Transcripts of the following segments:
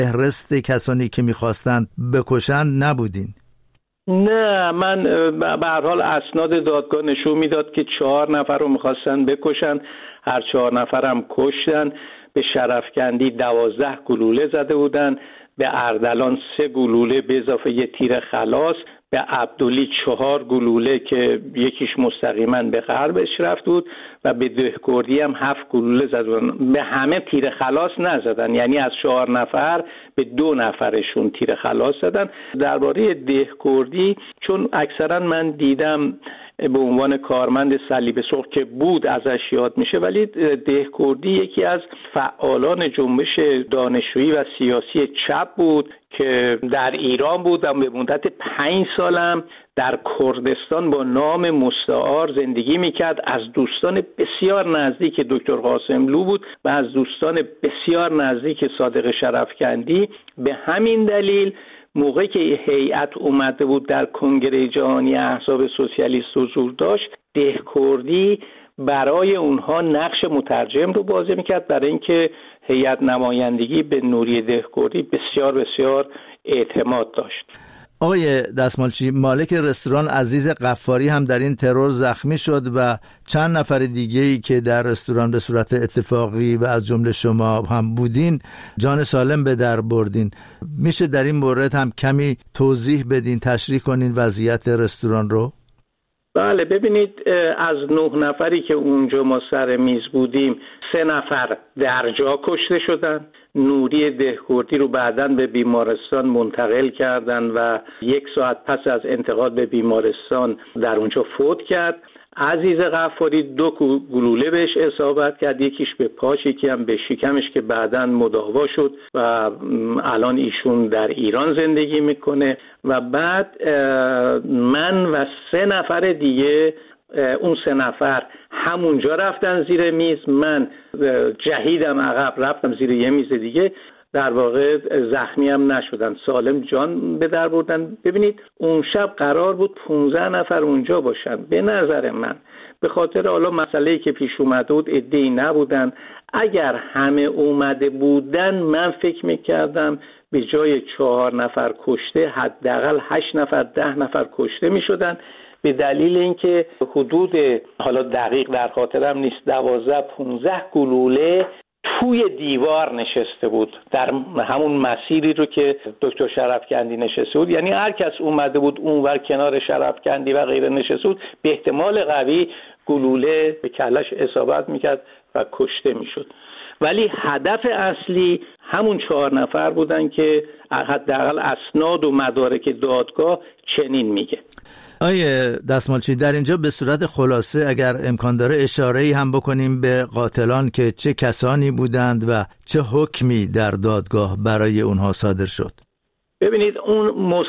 فهرست کسانی که میخواستند بکشند نبودین؟ نه، من به هر حال اسناد دادگاه نشون میداد که 4 نفر رو میخواستن بکشن، هر 4 نفر هم کشتن. به شرفکندی 12 گلوله زده بودن، به اردلان 3 گلوله به اضافه 1 تیر خلاص، به عبدلی 4 گلوله که یکیش مستقیما به غربش رفت بود و به دهکردی هم 7 گلوله زدن. به همه تیر خلاص نزدن، یعنی از 4 نفر به 2 نفرشون تیر خلاص زدن. درباره دهکردی چون اکثرا من دیدم به عنوان کارمند صلیب سرخ که بود ازش یاد میشه، ولی دهکردی یکی از فعالان جنبش دانشجویی و سیاسی چپ بود که در ایران بود و به مدت 5 سالم در کردستان با نام مستعار زندگی میکرد. از دوستان بسیار نزدیک دکتر قاسملو بود و از دوستان بسیار نزدیک صادق شرفکندی. به همین دلیل موقعی که هیئت اومده بود در کنگره جهانی احزاب سوسیالیست حضور داشت، دهکردی برای اونها نقش مترجم رو بازی میکرد، برای اینکه هیئت نمایندگی به نوری دهکردی بسیار بسیار اعتماد داشت. آقای دستمالچی، مالک رستوران عزیز غفاری هم در این ترور زخمی شد و چند نفر دیگه‌ای که در رستوران به صورت اتفاقی و از جمله شما هم بودین جان سالم به در بردین. میشه در این مورد هم کمی توضیح بدین، تشریح کنین وضعیت رستوران رو؟ بله، ببینید، از 9 نفری که اونجا ما سر میز بودیم 3 نفر در جا کشته شدن. نوری دهکردی رو بعداً به بیمارستان منتقل کردن و 1 ساعت پس از انتقال به بیمارستان در اونجا فوت کرد. عزیز غفاری 2 گلوله بهش اصابت کرد، یکیش به پاش، یکی هم به شکمش که بعداً مداوا شد و الان ایشون در ایران زندگی میکنه. و بعد من و 3 نفر دیگه، اون 3 نفر همونجا رفتن زیر میز، من جهیدم عقب رفتم زیر یه میز دیگه، در واقع زخمی هم نشدن، سالم جان به در بردن. ببینید اون شب قرار بود 15 نفر اونجا باشن. به نظر من به خاطر حالا مسئله‌ای که پیش اومده بود عده‌ای نبودن. اگر همه اومده بودن من فکر میکردم به جای 4 نفر کشته حداقل 8 نفر 10 نفر کشته میشدن، به دلیل اینکه حدود، حالا دقیق در خاطرم نیست، 12-15 گلوله توی دیوار نشسته بود، در همون مسیری رو که دکتر شرفکندی نشسته بود. یعنی هر کس اومده بود اونور کنار شرفکندی و غیره نشسته بود، به احتمال قوی گلوله به کلش اصابت میکرد و کشته میشد. ولی هدف اصلی همون 4 نفر بودن که حداقل اسناد و مدارک دادگاه چنین میگه. آیه دستمالچی، در اینجا به صورت خلاصه اگر امکان داره اشاره‌ای هم بکنیم به قاتلان که چه کسانی بودند و چه حکمی در دادگاه برای اونها صادر شد. ببینید، اون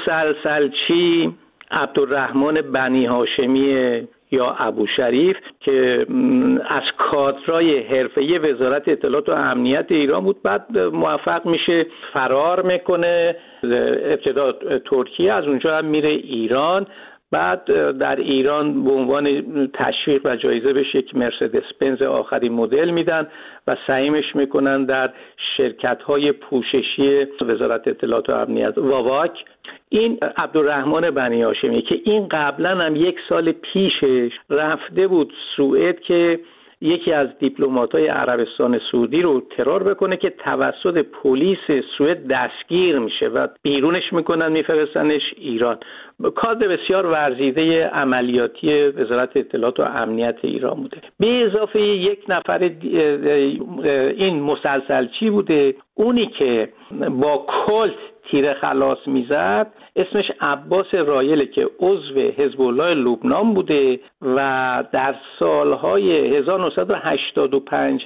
مسلسلچی عبدالرحمن بنی هاشمی یا ابوشریف که از کادرای حرفه‌ای وزارت اطلاعات و امنیت ایران بود، بعد موفق میشه فرار میکنه، ابتدا ترکیه، از اونجا هم میره ایران. بعد در ایران به عنوان تشویق و جایزه بهش یک مرسدس بنز آخرین مدل میدن و سهیمش میکنن در شرکت‌های پوششی وزارت اطلاعات و امنیت واواک. این عبدالرحمن بنی هاشمی که این قبلا هم 1 سال پیشش رفته بود سوئد که یکی از دیپلمات‌های عربستان سعودی رو ترور بکنه که توسط پلیس سوئد دستگیر میشه و بیرونش میکنن میفرستنش ایران. کادر بسیار ورزیده عملیاتی وزارت اطلاعات و امنیت ایران بوده. به اضافه 1 نفر این مسلسلچی بوده، اونی که با کلت تیر خلاص میزد، اسمش عباس رایله که عضو حزب الله لبنان بوده و در سالهای 1985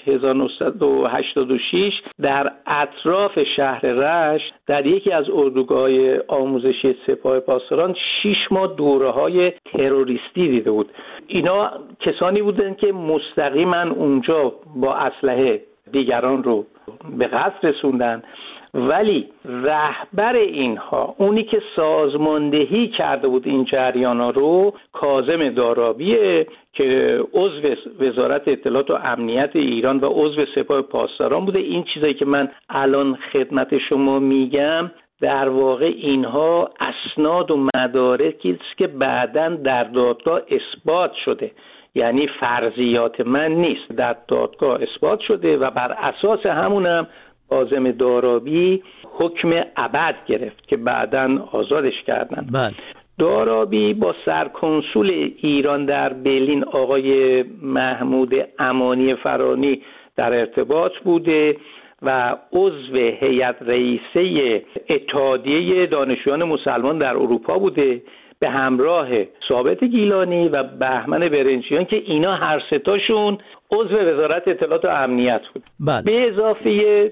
1986 در اطراف شهر رشت در یکی از اردوگاه‌های آموزشی سپاه پاسداران 6 ماه دوره‌های تروریستی دیده بود. اینا کسانی بودن که مستقیما اونجا با اسلحه دیگران رو به قتل رسوندن ولی رهبر اینها، اونی که سازماندهی کرده بود این جریانا رو، کاظم دارابیه که عضو وزارت اطلاعات و امنیت ایران و عضو سپاه پاسداران بوده. این چیزایی که من الان خدمت شما میگم در واقع اینها اسناد و مدارکی است که بعداً در دادگاه اثبات شده، یعنی فرضیات من نیست، در دادگاه اثبات شده و بر اساس همونم کاظم دارابی حکم ابد گرفت که بعداً آزادش کردن. دارابی با سرکنسول ایران در برلین آقای محمود امانی فرانی در ارتباط بوده و عضو هیئت رئیسه اتحادیه دانشجویان مسلمان در اروپا بوده به همراه ثابت گیلانی و بهمن برنجیان که اینا هر سه تاشون عضو وزارت اطلاعات و امنیت بود. به اضافه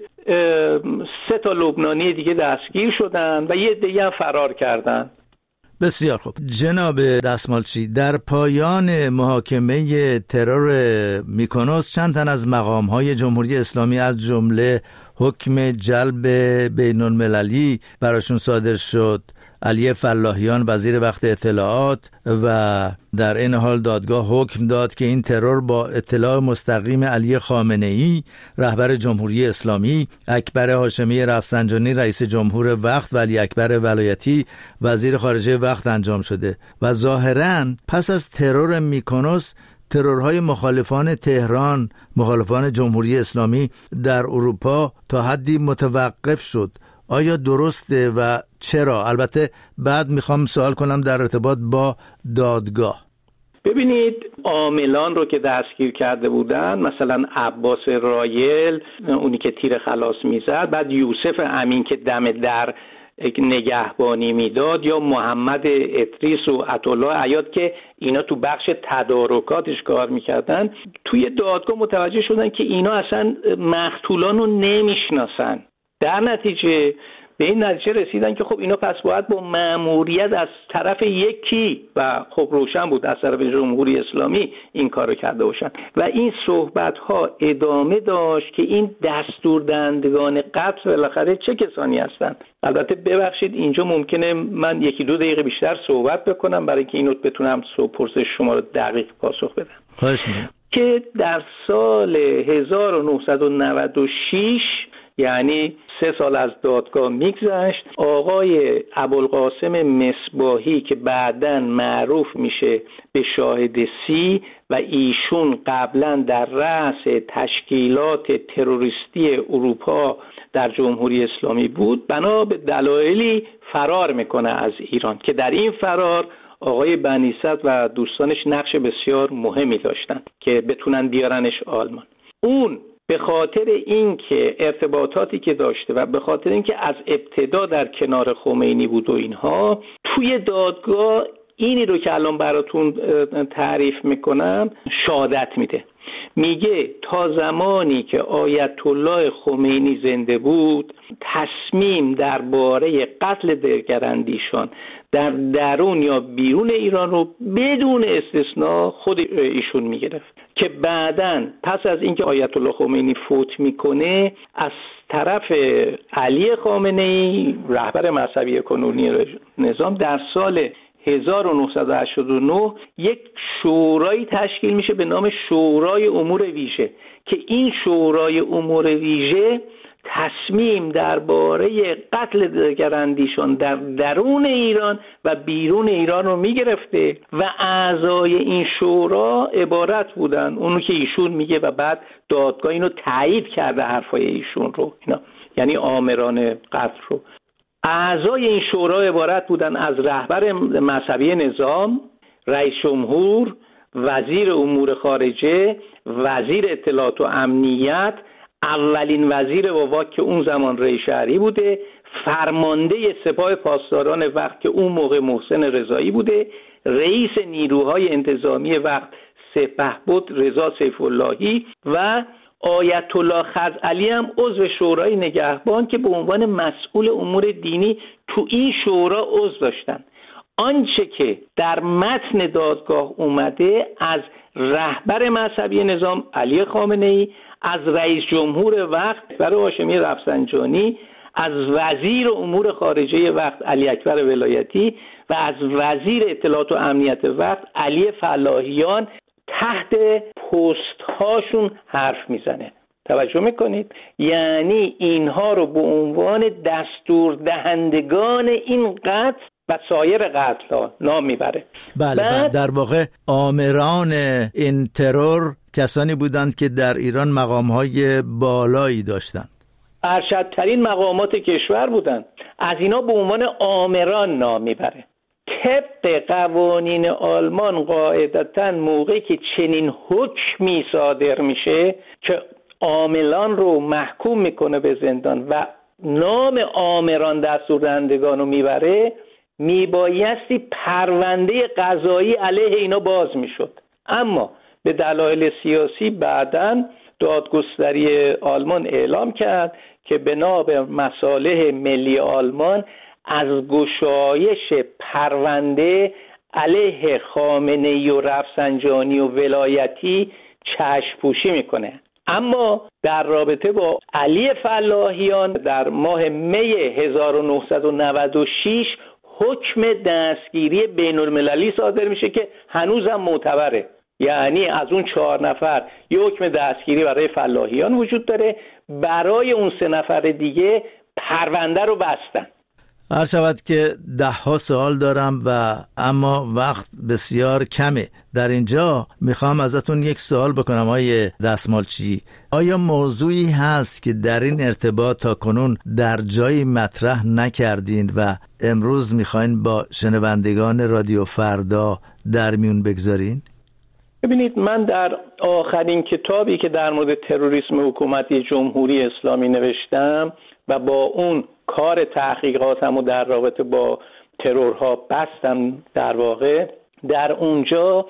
3 تا لبنانی دیگه دستگیر شدن و یه دیگه هم فرار کردن. بسیار خوب جناب دستمالچی، در پایان محاکمه ترور میکونوس چند تن از مقام‌های جمهوری اسلامی از جمله حکم جلب بین‌المللی براشون صادر شد. علی فلاحیان وزیر وقت اطلاعات و در این حال دادگاه حکم داد که این ترور با اطلاع مستقیم علی خامنه‌ای رهبر جمهوری اسلامی، اکبر هاشمی رفسنجانی رئیس جمهور وقت و علی اکبر ولایتی وزیر خارجه وقت انجام شده و ظاهراً پس از ترور میکونوس ترورهای مخالفان تهران، مخالفان جمهوری اسلامی در اروپا تا حدی متوقف شد. آیا درسته و چرا؟ البته بعد میخوام سوال کنم در ارتباط با دادگاه. ببینید عاملان رو که دستگیر کرده بودن، مثلا عباس رایل اونی که تیر خلاص میزد، بعد یوسف امین که دم در نگهبانی میداد، یا محمد ادریس و عطاالله عیاد که اینا تو بخش تدارکاتش کار میکردن، توی دادگاه متوجه شدن که اینا اصلا مقتولان رو نمیشناسن. در نتیجه به این نتیجه رسیدن که خب اینا پس باید با مأموریت از طرف یکی و خب روشن بود از طرف جمهوری اسلامی این کارو کرده باشن و این صحبت ها ادامه داشت که این دستوردهندگان قتل بالاخره چه کسانی هستند. البته ببخشید اینجا ممکنه من 1-2 دقیقه بیشتر صحبت بکنم برای که اینو بتونم پرسش شما رو دقیق پاسخ بدم. خواهش می‌کنم. که در سال 1996 یعنی 3 سال از دادگاه میگذشت، آقای ابوالقاسم مصباحی که بعداً معروف میشه به شاهد سی و ایشون قبلاً در رأس تشکیلات تروریستی اروپا در جمهوری اسلامی بود، بنا به دلایلی فرار میکنه از ایران که در این فرار آقای بنی‌صدر و دوستانش نقش بسیار مهمی داشتن که بتونن بیارنش آلمان. اون به خاطر اینکه ارتباطاتی که داشته و به خاطر اینکه از ابتدا در کنار خمینی بود و اینها، توی دادگاه اینی رو که الان براتون تعریف میکنم شهادت میده. میگه تا زمانی که آیت الله خمینی زنده بود تصمیم درباره قتل دگراندیشان در درون یا بیرون ایران رو بدون استثناء خود ایشون میگرفت که بعداً پس از اینکه آیت الله خمینی فوت میکنه از طرف علی خامنه‌ای رهبر مذهبی کنونی نظام در سال 1989 یک شورایی تشکیل میشه به نام شورای امور ویژه که این شورای امور ویژه تصمیم درباره قتل دگراندیشان در درون ایران و بیرون ایران رو میگرفته و اعضای این شورا عبارت بودن اونو که ایشون میگه و بعد دادگاه اینو تایید کرده حرفای ایشون رو، اینا یعنی آمران قتل رو. اعضای این شورا عبارت بودن از رهبر مذهبی نظام، رئیس جمهور، وزیر امور خارجه، وزیر اطلاعات و امنیت، اولین وزیر وقت که اون زمان رئیس شهری بوده، فرمانده سپاه پاسداران وقت که اون موقع محسن رضایی بوده، رئیس نیروهای انتظامی وقت سپهبد رضا سیف‌اللهی و آیت الله خزعلی هم عضو شورای نگهبان که به عنوان مسئول امور دینی تو این شورا عضو داشتن. آنچه که در متن دادگاه اومده از رهبر مذهبی نظام علی خامنه‌ای، از رئیس جمهور وقت برای هاشمی رفسنجانی، از وزیر امور خارجه وقت علی اکبر ولایتی و از وزیر اطلاعات و امنیت وقت علی فلاحیان تحت پست هاشون حرف میزنه. توجه میکنید؟ یعنی اینها رو به عنوان دستور دهندگان این قتل و سایر قتل ها نام میبره. بله، در واقع آمران این ترور کسانی بودند که در ایران مقام‌های بالایی داشتند، ارشدترین مقامات کشور بودند. از اینا به عنوان آمران نام میبره. طبق قوانین آلمان قاعدتاً موقعی که چنین حکمی صادر میشه که عاملان رو محکوم میکنه به زندان و نام آمران دستوردهندگان رو میبره، میبایستی پرونده قضایی علیه اینا باز میشد. اما به دلایل سیاسی بعداً دادگستری آلمان اعلام کرد که بنا به مصالح ملی آلمان از گشایش پرونده علیه خامنه‌ای و رفسنجانی و ولایتی چشم پوشی میکنه. اما در رابطه با علی فلاحیان در ماه می 1996 حکم دستگیری بین المللی صادر میشه که هنوزم معتبره. یعنی از اون 4 نفر یه حکم دستگیری برای فلاحیان وجود داره، برای اون 3 نفر دیگه پرونده رو بستن. هر شود که 10 سوال دارم و اما وقت بسیار کمه. در اینجا میخوام ازتون یک سوال بکنم آقای دستمالچی. آیا موضوعی هست که در این ارتباط تا کنون در جایی مطرح نکردین و امروز میخواین با شنوندگان رادیو فردا در میون بگذارین؟ ببینید، من در آخرین کتابی که در مورد تروریسم حکومتی جمهوری اسلامی نوشتم و با اون کار تحقیقاتم و در رابطه با ترورها بستم، در واقع در اونجا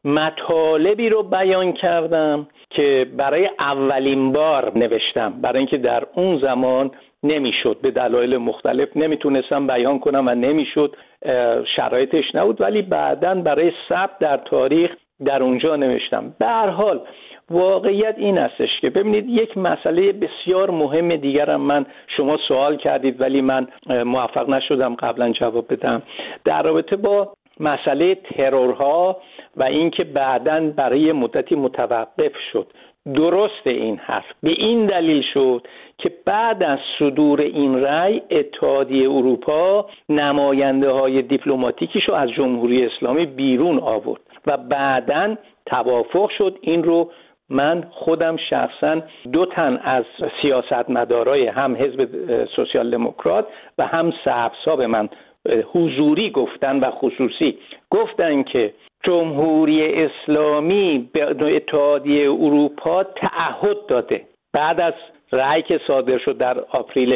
مطالبی رو بیان کردم که برای اولین بار نوشتم، برای اینکه در اون زمان نمیشد، به دلایل مختلف نمیتونستم بیان کنم و نمیشد، شرایطش نبود، ولی بعداً برای ثبت در تاریخ در اونجا نوشتم. به هر حال واقعیت این هستش که ببینید، یک مسئله بسیار مهم دیگرم من شما سوال کردید ولی من موفق نشدم قبلا جواب بدم، در رابطه با مسئله ترورها و اینکه بعداً برای مدتی متوقف شد. درست این حرف به این دلیل شد که بعد از صدور این رأی اتحادیه اروپا نماینده های دیپلماتیکیشو از جمهوری اسلامی بیرون آورد و بعداً توافق شد. این رو من خودم شخصا 2 تن از سیاستمدارای هم حزب سوسیال دموکرات و هم سبزها به من حضوری گفتن و خصوصی گفتن که جمهوری اسلامی به اتحادیه اروپا تعهد داده، بعد از رأی که صادر شد در آپریل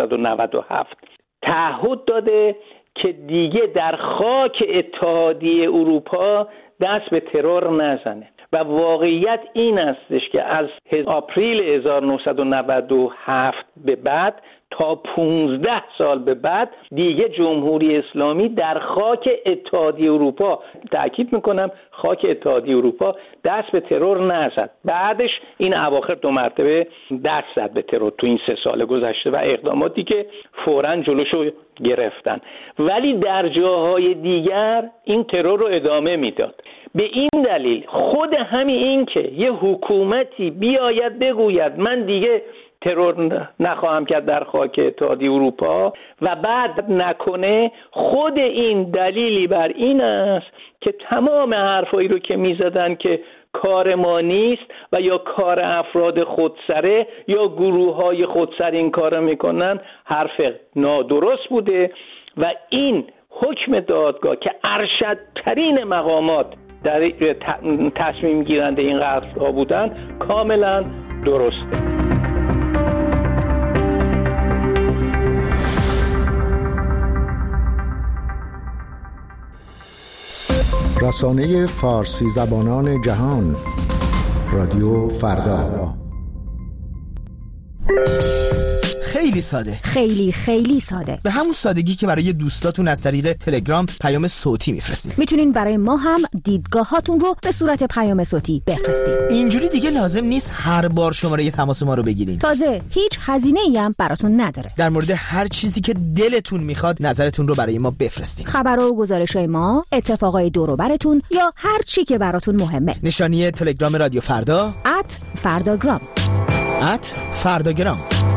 1997 تعهد داده که دیگه در خاک اتحادیه اروپا دست به ترور نزنه. و واقعیت این استش که از آپریل 1997 به بعد تا 15 سال به بعد دیگه جمهوری اسلامی در خاک اتحادیه اروپا، تأکید میکنم خاک اتحادیه اروپا، دست به ترور نزد. بعدش این اواخر 2 مرتبه دست زد به ترور تو این 3 سال گذشته و اقداماتی که فوراً جلوشو گرفتن، ولی در جاهای دیگر این ترور رو ادامه میداد. به این دلیل خود همین این که یه حکومتی بیاید بگوید من دیگه ترور نخواهم کرد در خاک اتحادیه اروپا و بعد نکنه، خود این دلیلی بر این است که تمام حرفایی رو که میزدن که کار ما نیست و یا کار افراد خودسره یا گروه‌های خودسر این کار میکنن، حرف نادرست بوده و این حکم دادگاه که ارشدترین مقامات در تصمیم گیرنده این قتل ها بودن کاملا درسته. رسانه فارسی زبانان جهان، رادیو فردا. خیلی خیلی ساده. خیلی خیلی ساده. به همون سادگی که برای دوستاتون از طریق تلگرام پیام صوتی میفرستین. میتونین برای ما هم دیدگاهاتون رو به صورت پیام صوتی بفرستین. اینجوری دیگه لازم نیست هر بار شماره تماس ما رو بگیرین. تازه هیچ هزینه‌ای هم براتون نداره. در مورد هر چیزی که دلتون میخواد نظرتون رو برای ما بفرستین. خبر و گزارش‌های ما، اتفاقای دور و براتون یا هر چی که براتون مهمه. نشانی تلگرام رادیو فردا @فرداگرام. @فرداگرام.